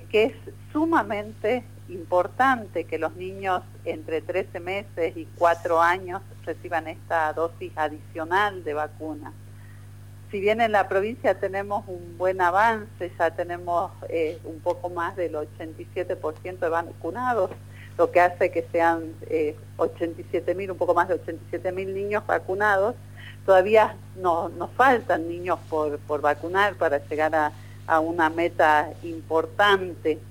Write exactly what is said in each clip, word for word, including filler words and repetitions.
que es sumamente importante que los niños entre trece meses y cuatro años reciban esta dosis adicional de vacuna. Si bien en la provincia tenemos un buen avance, ya tenemos eh, un poco más del ochenta y siete por ciento de vacunados, lo que hace que sean eh, ochenta y siete mil, un poco más de ochenta y siete mil niños vacunados, todavía no, nos faltan niños por, por vacunar para llegar a, a una meta importante.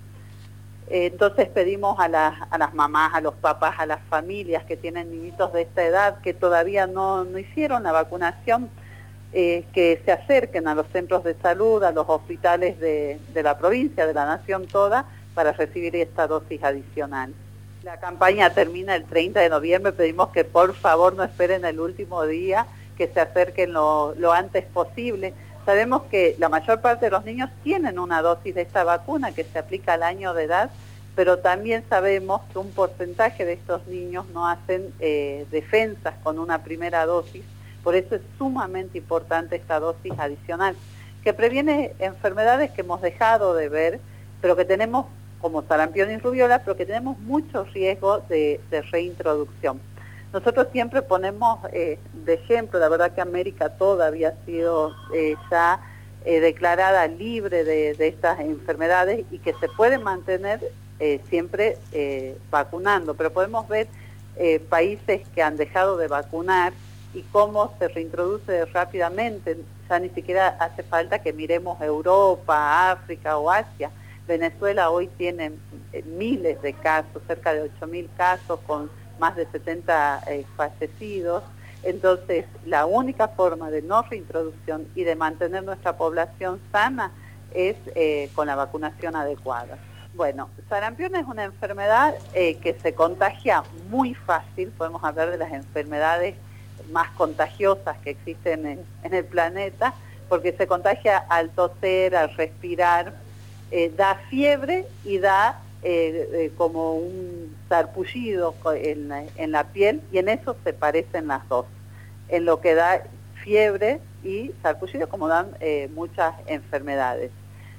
Entonces pedimos a las, a las mamás, a los papás, a las familias que tienen niñitos de esta edad que todavía no, no hicieron la vacunación, eh, que se acerquen a los centros de salud, a los hospitales de, de la provincia, de la nación toda, para recibir esta dosis adicional. La campaña termina el treinta de noviembre, pedimos que por favor no esperen el último día, que se acerquen lo, lo antes posible. Sabemos que la mayor parte de los niños tienen una dosis de esta vacuna que se aplica al año de edad, pero también sabemos que un porcentaje de estos niños no hacen eh, defensas con una primera dosis, por eso es sumamente importante esta dosis adicional, que previene enfermedades que hemos dejado de ver, pero que tenemos, como sarampión y rubiola, pero que tenemos mucho riesgo de, de reintroducción. Nosotros siempre ponemos eh, de ejemplo, la verdad que América toda había sido eh, ya eh, declarada libre de, de estas enfermedades y que se puede mantener eh, siempre eh, vacunando, pero podemos ver eh, países que han dejado de vacunar y cómo se reintroduce rápidamente, ya ni siquiera hace falta que miremos Europa, África o Asia. Venezuela hoy tiene eh, miles de casos, cerca de ocho mil casos con más de setenta eh, fallecidos. Entonces, la única forma de no reintroducción y de mantener nuestra población sana es eh, con la vacunación adecuada. Bueno, sarampión es una enfermedad eh, que se contagia muy fácil, podemos hablar de las enfermedades más contagiosas que existen en, en el planeta, porque se contagia al toser, al respirar, eh, da fiebre y da eh, eh, como un sarpullido en, en la piel, y en eso se parecen las dos, en lo que da fiebre y sarpullido, como dan eh, muchas enfermedades.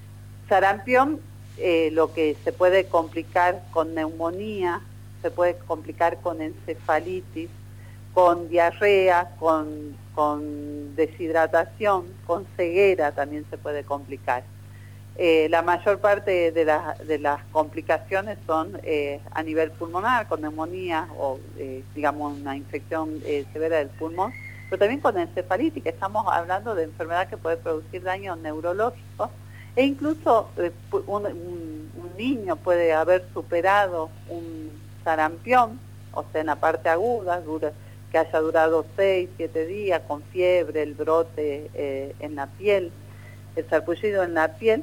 Sarampión, eh, lo que se puede complicar con neumonía, se puede complicar con encefalitis, con diarrea, con, con deshidratación, con ceguera también se puede complicar. Eh, la mayor parte de, la, de las complicaciones son eh, a nivel pulmonar, con neumonía o, eh, digamos, una infección eh, severa del pulmón, pero también con encefalitis, que estamos hablando de enfermedad que puede producir daño neurológico, e incluso eh, un, un, un niño puede haber superado un sarampión, o sea, en la parte aguda, dura, que haya durado seis, siete días, con fiebre, el brote eh, en la piel, el sarpullido en la piel,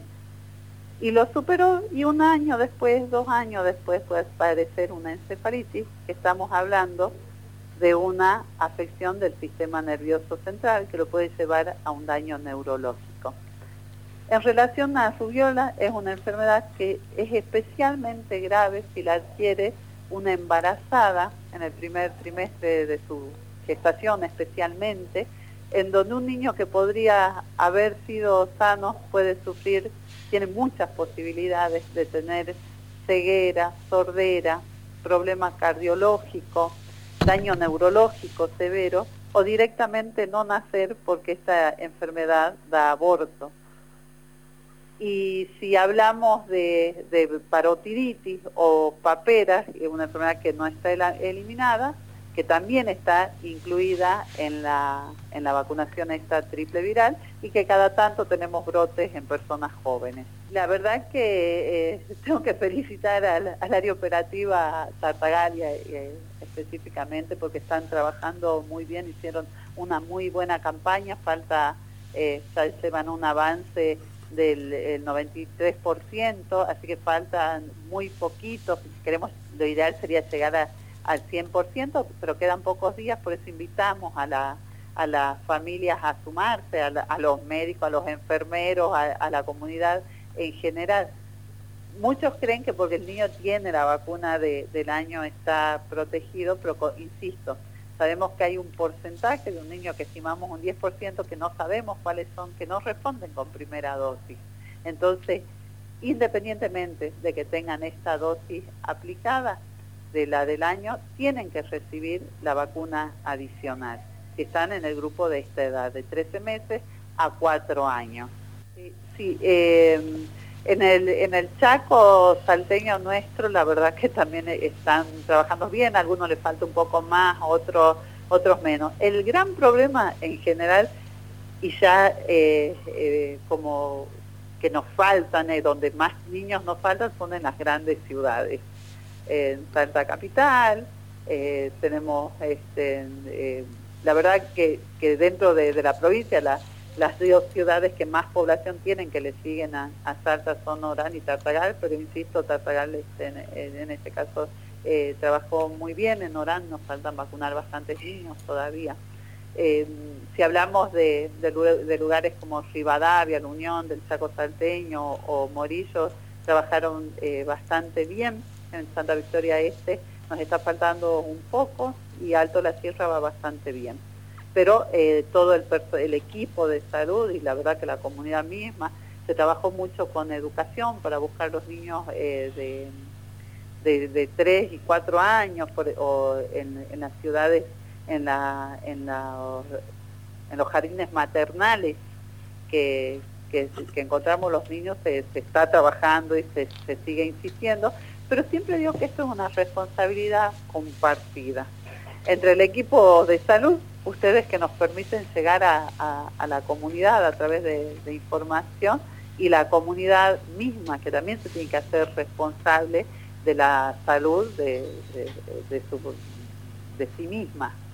y lo superó, y un año después, dos años después puede aparecer una encefalitis, que estamos hablando de una afección del sistema nervioso central que lo puede llevar a un daño neurológico. En relación a rubiola, es una enfermedad que es especialmente grave si la adquiere una embarazada en el primer trimestre de su gestación especialmente, en donde un niño que podría haber sido sano puede sufrir, tiene muchas posibilidades de tener ceguera, sordera, problema cardiológico, daño neurológico severo, o directamente no nacer porque esta enfermedad da aborto. Y si hablamos de, de parotiditis o paperas, una enfermedad que no está eliminada, que también está incluida en la, en la vacunación esta triple viral, y que cada tanto tenemos brotes en personas jóvenes. La verdad es que eh, tengo que felicitar al, al área operativa Tartaglia eh, específicamente, porque están trabajando muy bien, hicieron una muy buena campaña, falta, eh, ya llevan un avance del el noventa y tres por ciento, así que faltan muy poquitos. Si queremos, lo ideal sería llegar a, al cien por ciento, pero quedan pocos días, por eso invitamos a, la, a las familias a sumarse, a, la, a los médicos, a los enfermeros, a, a la comunidad en general. Muchos creen que porque el niño tiene la vacuna de, del año está protegido, pero insisto, sabemos que hay un porcentaje de un niño que estimamos un diez por ciento que no sabemos cuáles son, que no responden con primera dosis. Entonces, independientemente de que tengan esta dosis aplicada de la del año, tienen que recibir la vacuna adicional, si están en el grupo de esta edad, de trece meses a cuatro años. Sí, sí eh, en, el, en el Chaco salteño nuestro, la verdad que también están trabajando bien, a algunos les falta un poco más, otros, otros menos. El gran problema en general, y ya eh, eh, como que nos faltan, eh, donde más niños nos faltan, son en las grandes ciudades. En Salta Capital, eh, tenemos, este, eh, la verdad que, que dentro de, de la provincia, la, las dos ciudades que más población tienen que le siguen a, a Salta son Orán y Tartagal, pero insisto, Tartagal este, en, en este caso eh, trabajó muy bien, en Orán nos faltan vacunar bastantes niños todavía. Eh, si hablamos de, de, de lugares como Rivadavia, La Unión, del Chaco Salteño o Morillo, trabajaron eh, bastante bien. En Santa Victoria Este nos está faltando un poco y Alto la Sierra va bastante bien. Pero eh, todo el, el equipo de salud y la verdad que la comunidad misma se trabajó mucho con educación para buscar los niños eh, de, de, de tres y cuatro años por, o en, en las ciudades, en, la, en, la, en los jardines maternales que, que, que encontramos los niños, se, se está trabajando y se, se sigue insistiendo, pero siempre digo que esto es una responsabilidad compartida entre el equipo de salud, ustedes que nos permiten llegar a, a, a la comunidad a través de, de información, y la comunidad misma, que también se tiene que hacer responsable de la salud de, de, de, su, de sí misma.